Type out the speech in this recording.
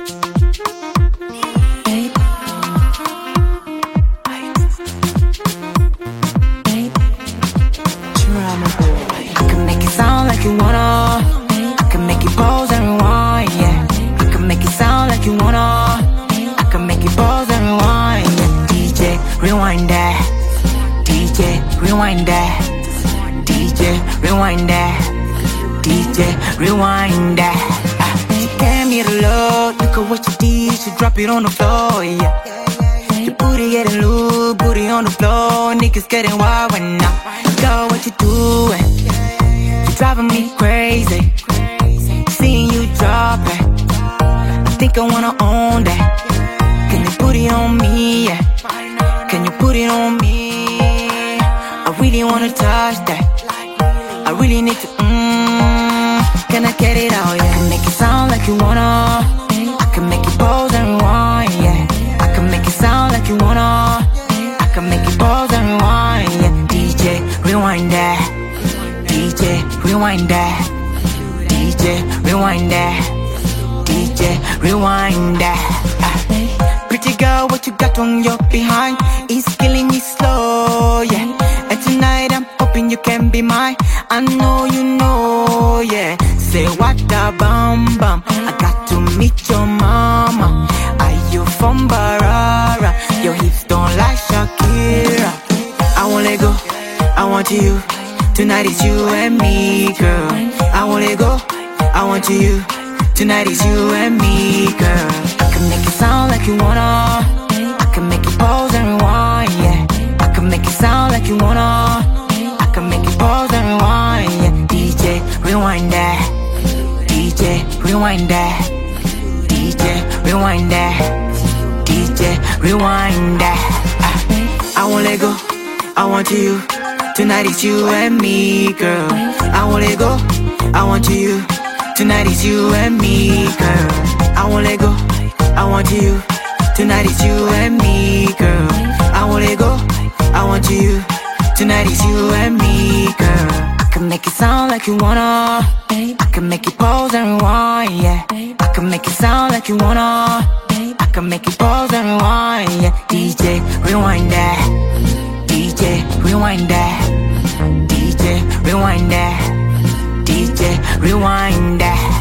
I can make it sound like you wanna. I can make it pause and rewind, yeah. I can make it sound like you wanna. I can make it pause and rewind, yeah. DJ, rewind that. DJ, rewind that. DJ, rewind that. DJ, rewind that. She gave me the look. Look at what you did. She drop it on the floor, yeah. Your booty getting loose, booty on the floor. Niggas getting wild when I go. What you doing? You driving me crazy. Seeing you drop it, I think I wanna own that. Can you put it on me? Yeah. Can you put it on me? I really wanna touch that. I really need to. Can I get it out? Yeah. I can make it sound like you wanna. I can make it pause and rewind. Yeah. I can make it sound like you wanna. I can make it pause and rewind. Yeah. DJ, rewind that. DJ, rewind that. DJ, rewind that. DJ, rewind that. Pretty girl, what you got on your behind is killing me slow, yeah. And tonight I'm hoping you can be mine. I know you know, yeah. Say what the bum bum. I got to meet your mama. Are you from Barara? Your hips don't like Shakira. I won't let go, I want you. Tonight is you and me, girl. I won't let go, I want you. Tonight is you and me, girl. I can make it sound like you wanna. I can make it pause and rewind, yeah. I can make it sound like you wanna. I can make it pause and rewind, yeah. DJ, rewind that. DJ, rewind that. DJ, rewind that. DJ, rewind that. I won't let go, I want you. Tonight is you and me, girl. I won't let go, I want you. Tonight is you and me, girl. I won't let go, I want you. Tonight is you and me, girl. I won't let go, I want you. Tonight is you and me, girl. I can make it sound like you wanna. I can make it pause and rewind, yeah. I can make it sound like you wanna. I can make it pause and rewind, yeah. DJ, rewind that. DJ, rewind that. DJ, rewind that. DJ, rewind that.